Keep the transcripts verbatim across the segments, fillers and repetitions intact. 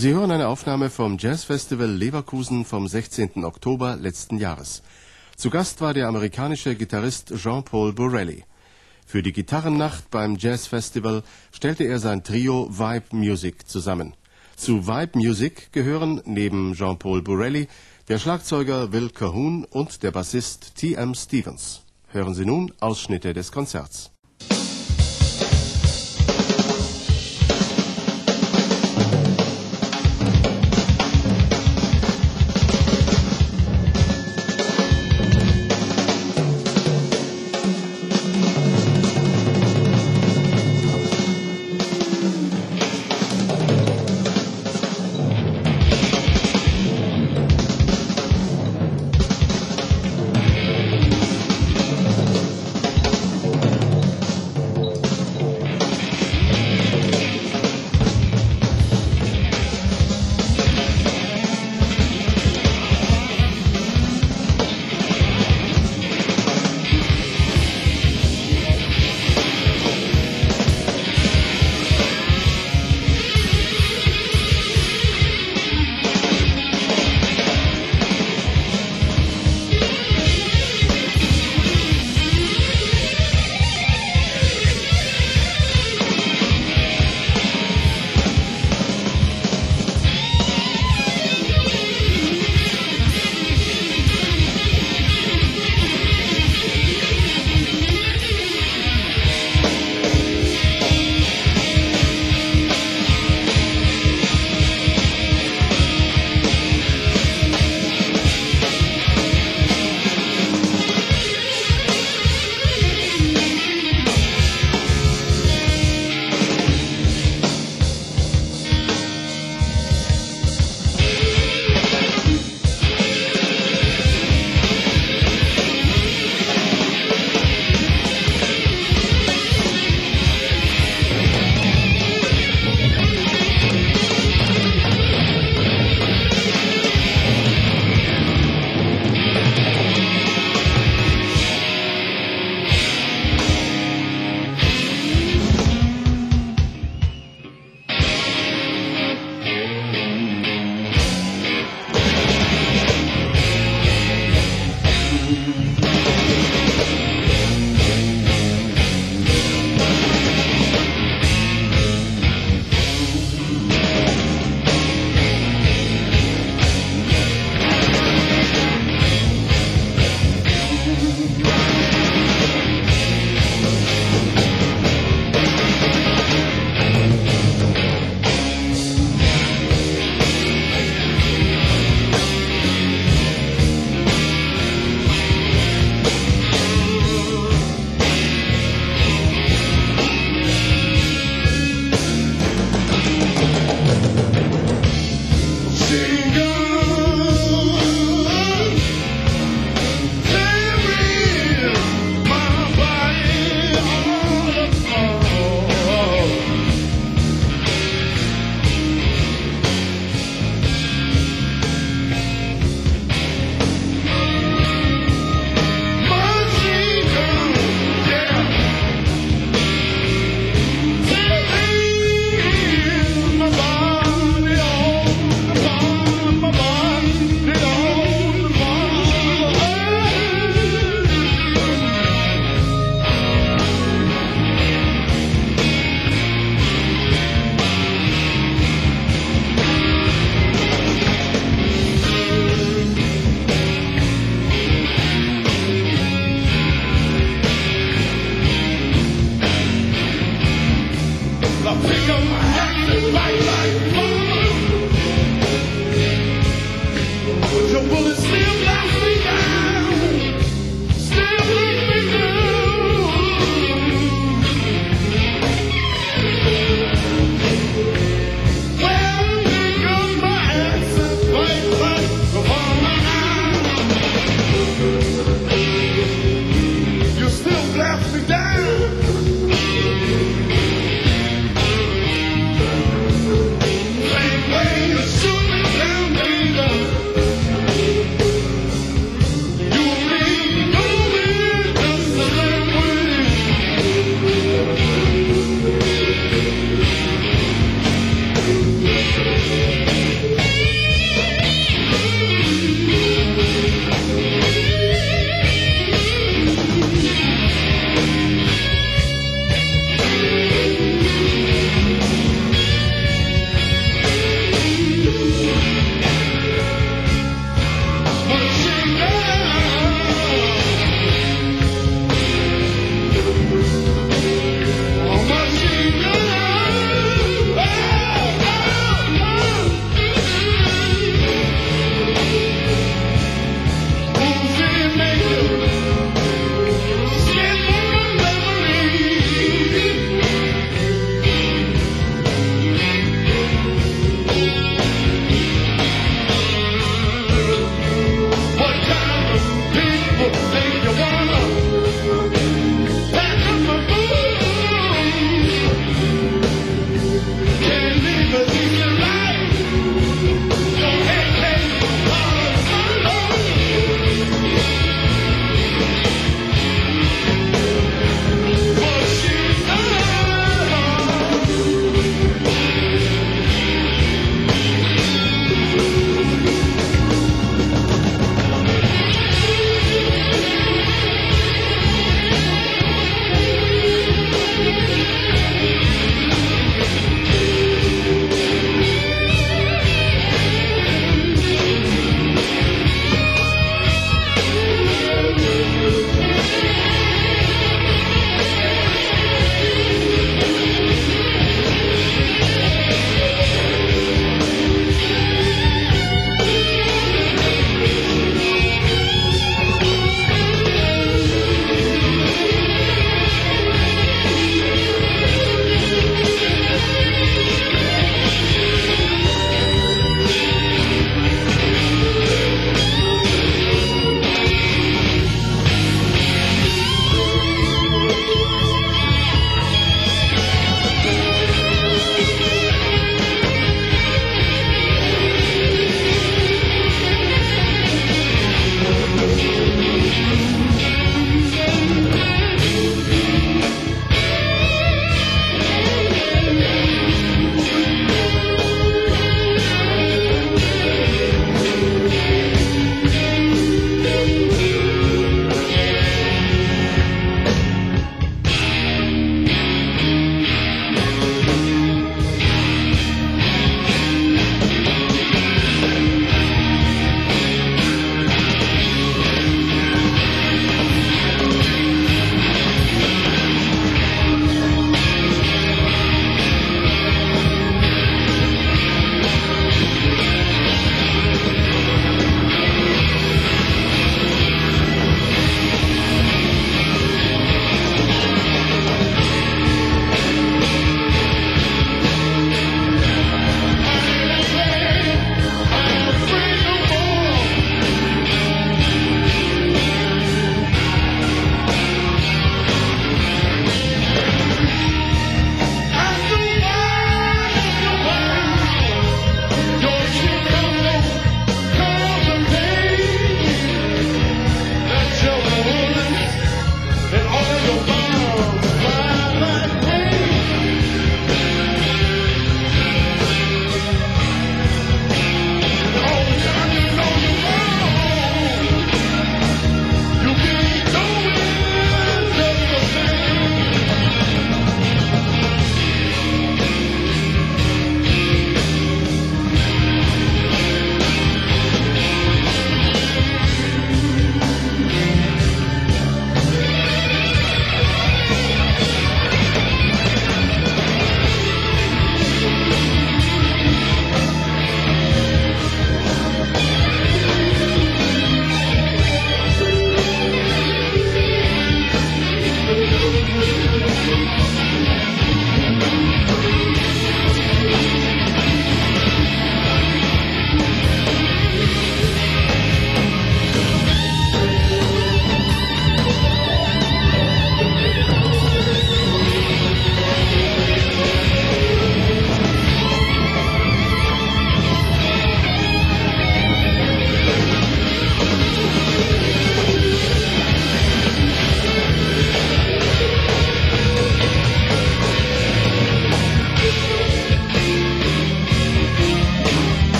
Sie hören eine Aufnahme vom Jazzfestival Leverkusen vom sechzehnten Oktober letzten Jahres. Zu Gast war der amerikanische Gitarrist Jean-Paul Borelli. Für die Gitarrennacht beim Jazzfestival stellte er sein Trio Vibe Music zusammen. Zu Vibe Music gehören neben Jean-Paul Borelli der Schlagzeuger Will Cahoon und der Bassist T M Stevens. Hören Sie nun Ausschnitte des Konzerts.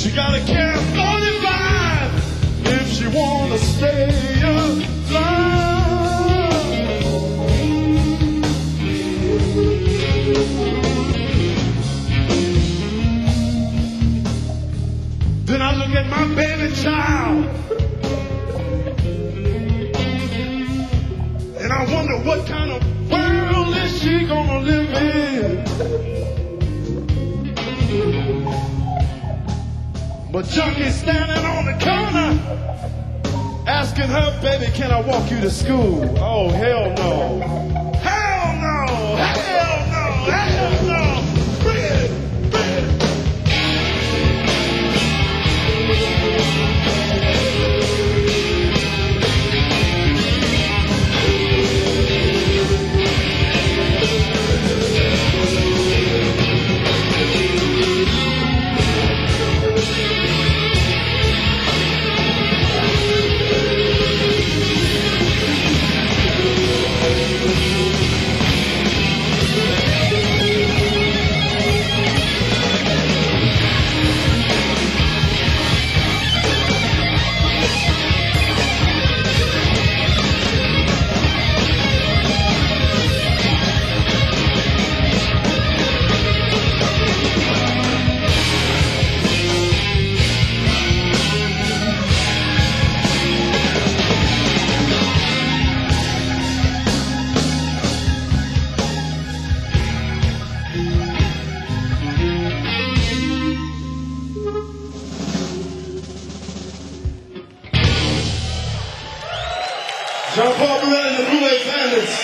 She gotta carry forty-five if she wanna stay alive. Then I look at my baby child, and I wonder what kind of world is she gonna live in. But Junkie's standing on the corner, asking her, baby, can I walk you to school? Oh, hell no. Hell no! Hell no! Hell no! Bring it! Bring it! Jean-Paul Borelli and the Blue Wave Bandits.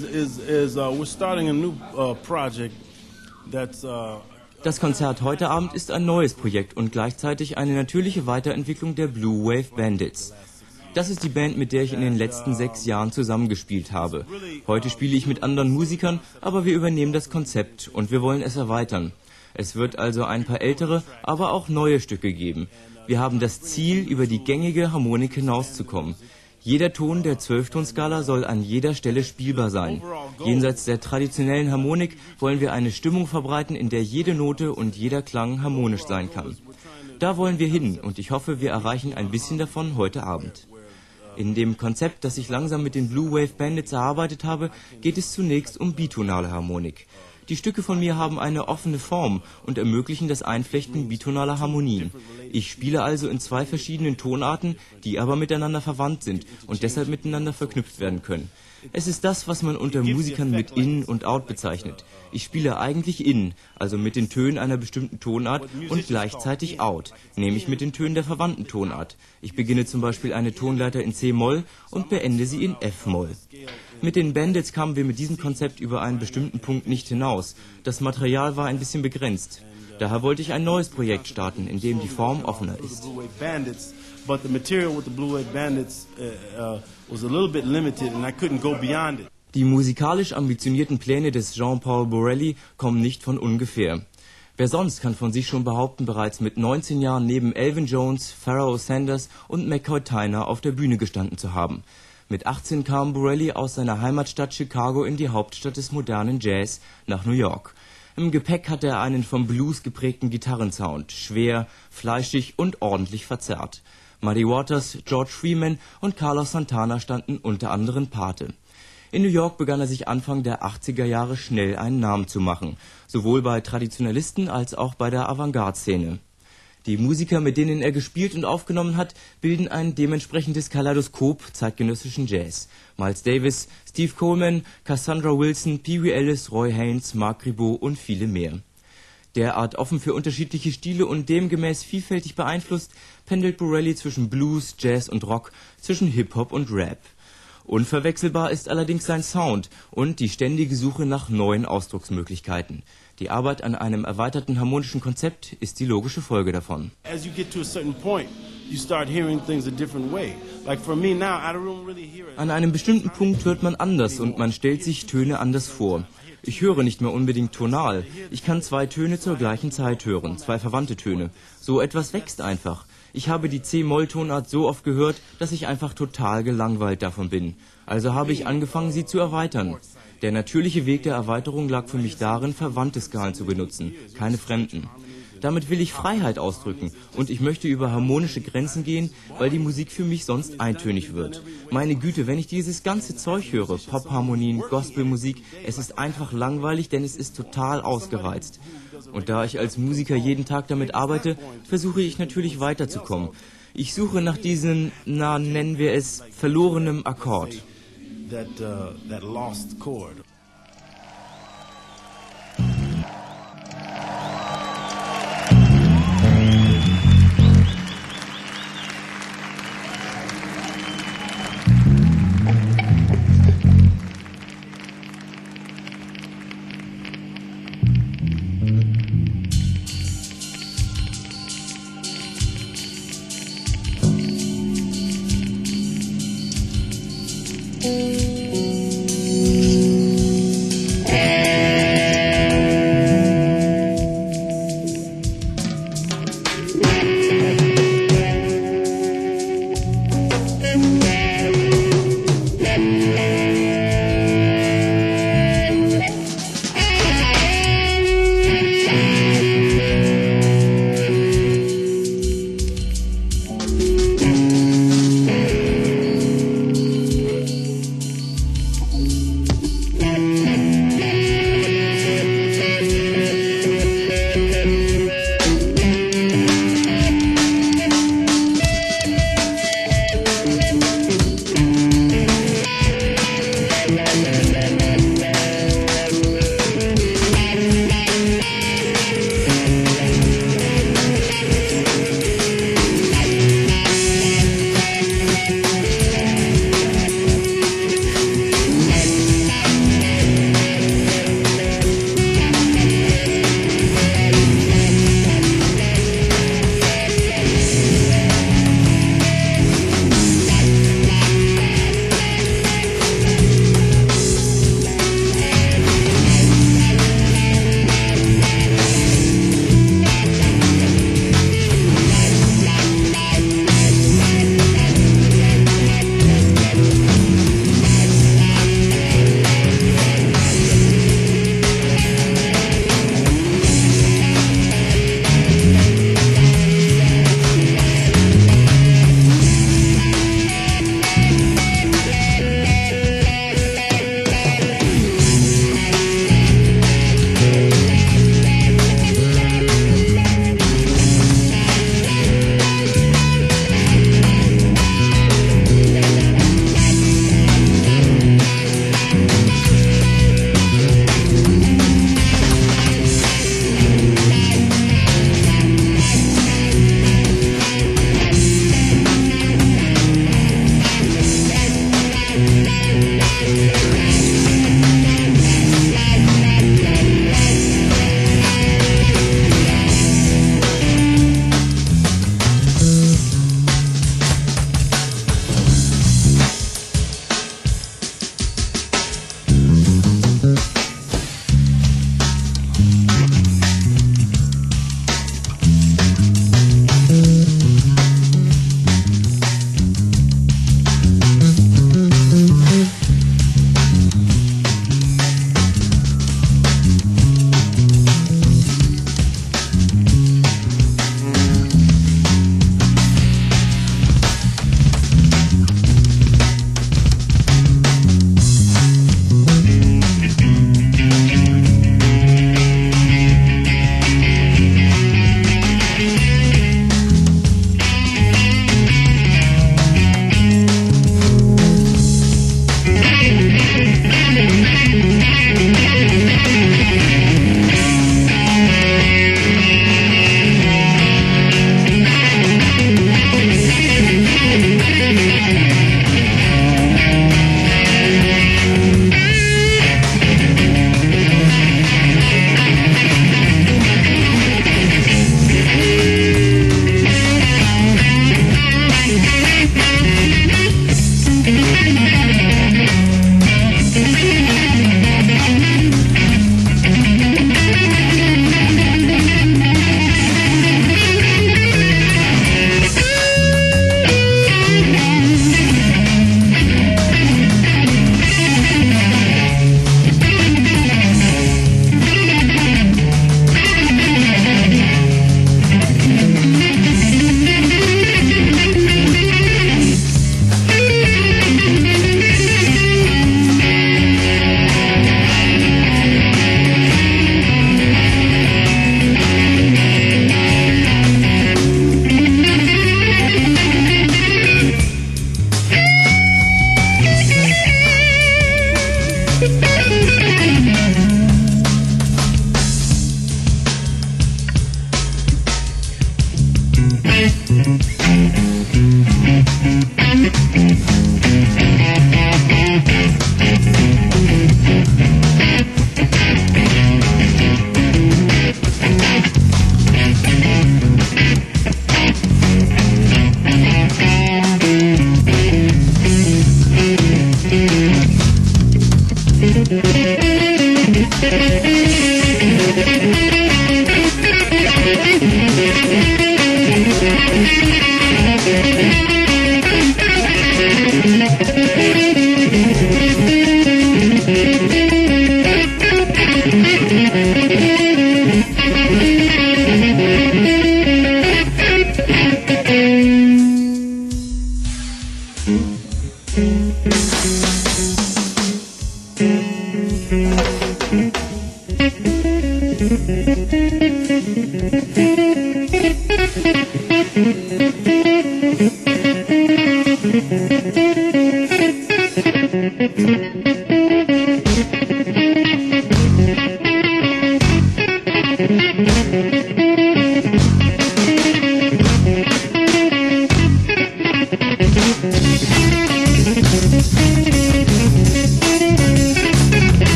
is is is uh, we're starting a new uh, project that's. Uh, Das Konzert heute Abend ist ein neues Projekt und gleichzeitig eine natürliche Weiterentwicklung der Blue Wave Bandits. Das ist die Band, mit der ich in den letzten sechs Jahren zusammengespielt habe. Heute spiele ich mit anderen Musikern, aber wir übernehmen das Konzept und wir wollen es erweitern. Es wird also ein paar ältere, aber auch neue Stücke geben. Wir haben das Ziel, über die gängige Harmonik hinauszukommen. Jeder Ton der Zwölftonskala soll an jeder Stelle spielbar sein. Jenseits der traditionellen Harmonik wollen wir eine Stimmung verbreiten, in der jede Note und jeder Klang harmonisch sein kann. Da wollen wir hin und ich hoffe, wir erreichen ein bisschen davon heute Abend. In dem Konzept, das ich langsam mit den Blue Wave Bandits erarbeitet habe, geht es zunächst um bitonale Harmonik. Die Stücke von mir haben eine offene Form und ermöglichen das Einflechten bitonaler Harmonien. Ich spiele also in zwei verschiedenen Tonarten, die aber miteinander verwandt sind und deshalb miteinander verknüpft werden können. Es ist das, was man unter Musikern mit In und Out bezeichnet. Ich spiele eigentlich In, also mit den Tönen einer bestimmten Tonart und gleichzeitig Out, nämlich mit den Tönen der verwandten Tonart. Ich beginne zum Beispiel eine Tonleiter in C-Moll und beende sie in F-Moll. Mit den Bandits kamen wir mit diesem Konzept über einen bestimmten Punkt nicht hinaus. Das Material war ein bisschen begrenzt. Daher wollte ich ein neues Projekt starten, in dem die Form offener ist. But the material with the Blue Wave Bandits uh, uh, was a little bit limited and I couldn't go beyond it. Die musikalisch ambitionierten Pläne des Jean-Paul Borelli kommen nicht von ungefähr. Wer sonst kann von sich schon behaupten, bereits mit neunzehn Jahren neben Elvin Jones, Pharoah Sanders und McCoy Tyner auf der Bühne gestanden zu haben. Mit achtzehn kam Borelli aus seiner Heimatstadt Chicago in die Hauptstadt des modernen Jazz, nach New York. Im Gepäck hatte er einen vom Blues geprägten Gitarrensound, schwer, fleischig und ordentlich verzerrt. Muddy Waters, George Freeman und Carlos Santana standen unter anderem Pate. In New York begann er sich Anfang der achtziger Jahre schnell einen Namen zu machen, sowohl bei Traditionalisten als auch bei der Avantgarde-Szene. Die Musiker, mit denen er gespielt und aufgenommen hat, bilden ein dementsprechendes Kaleidoskop zeitgenössischen Jazz. Miles Davis, Steve Coleman, Cassandra Wilson, Pee Wee Ellis, Roy Haynes, Marc Ribot und viele mehr. Derart offen für unterschiedliche Stile und demgemäß vielfältig beeinflusst, pendelt Borelli zwischen Blues, Jazz und Rock, zwischen Hip-Hop und Rap. Unverwechselbar ist allerdings sein Sound und die ständige Suche nach neuen Ausdrucksmöglichkeiten. Die Arbeit an einem erweiterten harmonischen Konzept ist die logische Folge davon. An einem bestimmten Punkt hört man anders und man stellt sich Töne anders vor. Ich höre nicht mehr unbedingt tonal. Ich kann zwei Töne zur gleichen Zeit hören, zwei verwandte Töne. So etwas wächst einfach. Ich habe die C-Moll-Tonart so oft gehört, dass ich einfach total gelangweilt davon bin. Also habe ich angefangen, sie zu erweitern. Der natürliche Weg der Erweiterung lag für mich darin, verwandte Skalen zu benutzen, keine fremden. Damit will ich Freiheit ausdrücken und ich möchte über harmonische Grenzen gehen, weil die Musik für mich sonst eintönig wird. Meine Güte, wenn ich dieses ganze Zeug höre, Popharmonien, Gospelmusik, es ist einfach langweilig, denn es ist total ausgereizt. Und da ich als Musiker jeden Tag damit arbeite, versuche ich natürlich weiterzukommen. Ich suche nach diesem, na, nennen wir es, verlorenem Akkord. That, uh, that lost chord. Thank you.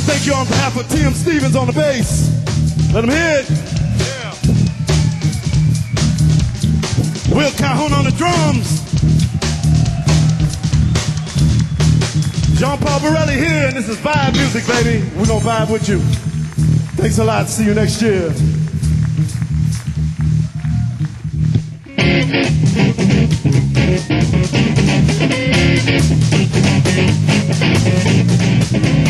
Thank you on behalf of Tim Stevens on the bass. Let him hear it. Yeah. Will Calhoun on the drums. Jean-Paul Borelli here, and this is Vibe Music, baby. We're gonna vibe with you. Thanks a lot. See you next year. Thank you.